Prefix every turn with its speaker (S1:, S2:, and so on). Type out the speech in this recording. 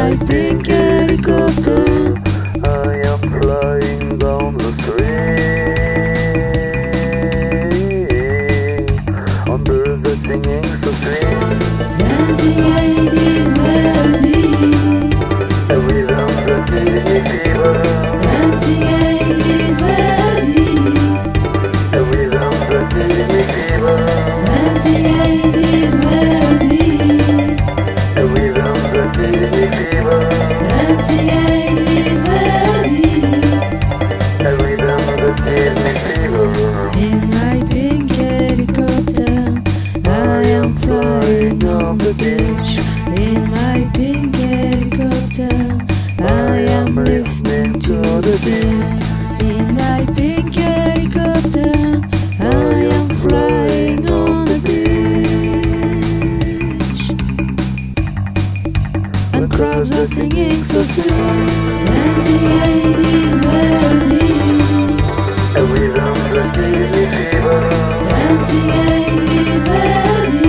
S1: my pink helicopter, I am flying down the street. On birds are singing so sweet,
S2: dancing 80s melody,
S1: a rhythm that gives me fever,
S2: dancing 80s melody,
S1: a rhythm that gives me fever,
S2: dancing 80s melody,
S1: a rhythm that gives me fever,
S2: dancing 80s melody.
S1: a rhythm that gives me fever.
S2: In my pink helicopter, I am flying on the beach. In my pink helicopter, I am listening to the beat. In my pink helicopter, I am flying on the beach. And crowds are singing so sweet, dancing 80s melody,
S1: A rhythm that gives me fever,
S2: dancing 80s melody.